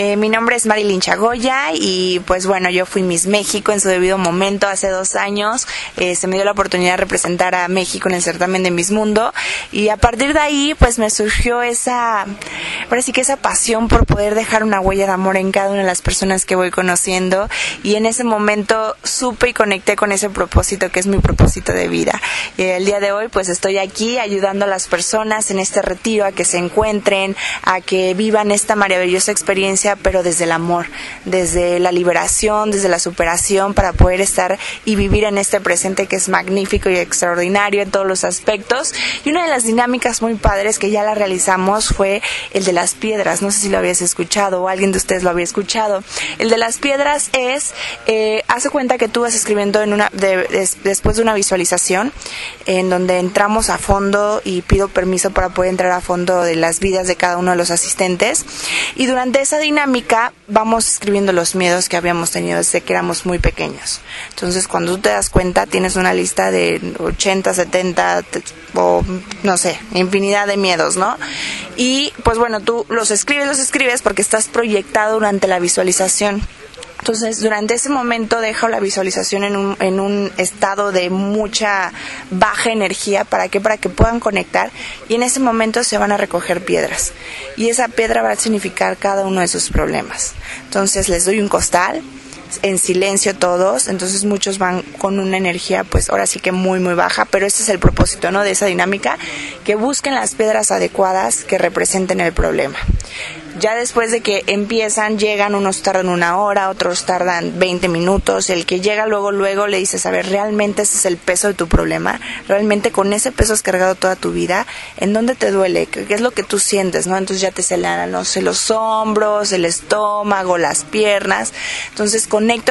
Mi nombre es Marilyn Chagoya y pues bueno, yo fui Miss México en su debido momento hace 2 años. Se me dio la oportunidad de representar a México en el certamen de Miss Mundo y a partir de ahí pues me surgió esa pasión por poder dejar una huella de amor en cada una de las personas que voy conociendo, y en ese momento supe y conecté con ese propósito que es mi propósito de vida. El día de hoy pues estoy aquí ayudando a las personas en este retiro a que se encuentren, a que vivan esta maravillosa experiencia, pero desde el amor, desde la liberación, desde la superación, para poder estar y vivir en este presente que es magnífico y extraordinario en todos los aspectos. Y una de las dinámicas muy padres que ya la realizamos fue el de las piedras. No sé si lo habías escuchado o alguien de ustedes lo había escuchado. El de las piedras es, hace cuenta que tú vas escribiendo después de una visualización en donde entramos a fondo y pido permiso para poder entrar a fondo de las vidas de cada uno de los asistentes, y durante esa dinámica vamos escribiendo los miedos que habíamos tenido desde que éramos muy pequeños. Entonces cuando tú te das cuenta tienes una lista de 80, 70 o no sé, infinidad de miedos, ¿no? Y pues bueno, tú los escribes porque estás proyectado durante la visualización. Entonces, durante ese momento dejo la visualización en un estado de mucha baja energía. ¿Para qué? Para que puedan conectar, y en ese momento se van a recoger piedras. Y esa piedra va a significar cada uno de sus problemas. Entonces, les doy un costal, en silencio todos, entonces muchos van con una energía pues ahora sí que muy muy baja, pero ese es el propósito, ¿no?, de esa dinámica, que busquen las piedras adecuadas que representen el problema. Ya después de que empiezan, llegan, unos tardan 1 hora, otros tardan 20 minutos. El que llega luego le dices, a ver, ¿realmente ese es el peso de tu problema? ¿Realmente con ese peso has cargado toda tu vida? ¿En dónde te duele? ¿Qué es lo que tú sientes, no? Entonces ya te señalan, no sé, los hombros, el estómago, las piernas. Entonces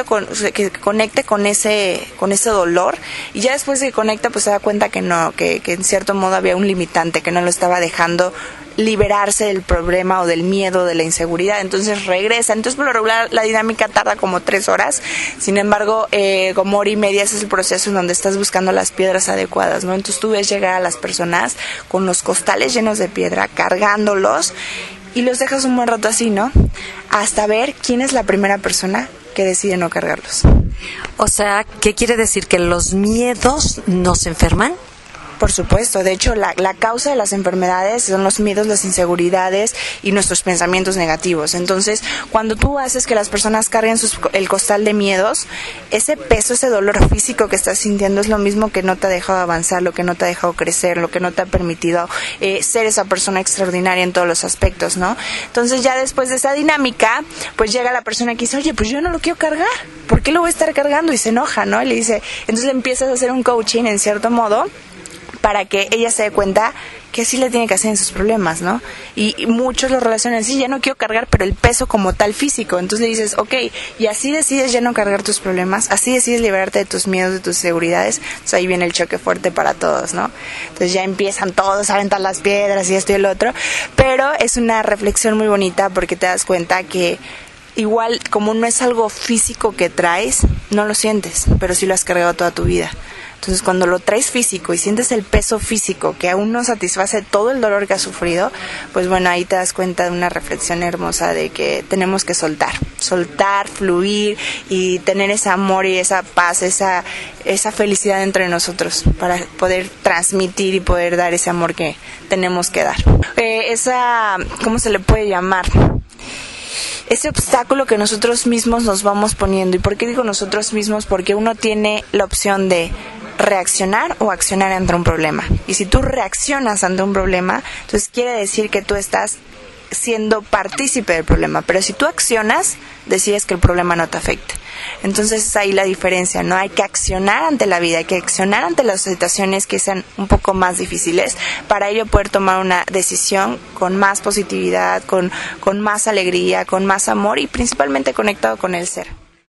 que conecte con ese dolor, y ya después de que conecta pues se da cuenta que no, que en cierto modo había un limitante que no lo estaba dejando liberarse del problema o del miedo, de la inseguridad. Entonces regresa. Entonces por lo regular la dinámica tarda como 3 horas. Sin embargo, como 1 hora y media ese es el proceso en donde estás buscando las piedras adecuadas, ¿no? Entonces tú ves llegar a las personas con los costales llenos de piedra, cargándolos, y los dejas un buen rato así, ¿no? Hasta ver quién es la primera persona que decide no cargarlos. O sea, ¿qué quiere decir? ¿Que los miedos nos enferman? Por supuesto, de hecho la causa de las enfermedades son los miedos, las inseguridades y nuestros pensamientos negativos. Entonces, cuando tú haces que las personas carguen el costal de miedos, ese peso, ese dolor físico que estás sintiendo es lo mismo que no te ha dejado avanzar, lo que no te ha dejado crecer, lo que no te ha permitido ser esa persona extraordinaria en todos los aspectos, ¿no? Entonces ya después de esa dinámica, pues llega la persona que dice, oye, pues yo no lo quiero cargar, ¿por qué lo voy a estar cargando? Y se enoja, ¿no? Y le dice, entonces le empiezas a hacer un coaching en cierto modo, para que ella se dé cuenta que sí le tiene que hacer en sus problemas, ¿no? Y muchos lo relacionan, sí, ya no quiero cargar, pero el peso como tal físico. Entonces le dices, ok, y así decides ya no cargar tus problemas, así decides liberarte de tus miedos, de tus inseguridades. Entonces ahí viene el choque fuerte para todos, ¿no? Entonces ya empiezan todos a aventar las piedras y esto y el otro, pero es una reflexión muy bonita porque te das cuenta que igual, como no es algo físico que traes, no lo sientes, pero sí lo has cargado toda tu vida. Entonces, cuando lo traes físico y sientes el peso físico que aún no satisface todo el dolor que has sufrido, pues bueno, ahí te das cuenta de una reflexión hermosa de que tenemos que soltar, fluir y tener ese amor y esa paz, esa felicidad entre nosotros para poder transmitir y poder dar ese amor que tenemos que dar. ¿Cómo se le puede llamar? Ese obstáculo que nosotros mismos nos vamos poniendo. ¿Y por qué digo nosotros mismos? Porque uno tiene la opción de reaccionar o accionar ante un problema. Y si tú reaccionas ante un problema, entonces quiere decir que tú estás siendo partícipe del problema. Pero si tú accionas, decides que el problema no te afecte. Entonces es ahí la diferencia, ¿no? Hay que accionar ante la vida, hay que accionar ante las situaciones que sean un poco más difíciles, para ello poder tomar una decisión con más positividad, con más alegría, con más amor y principalmente conectado con el ser.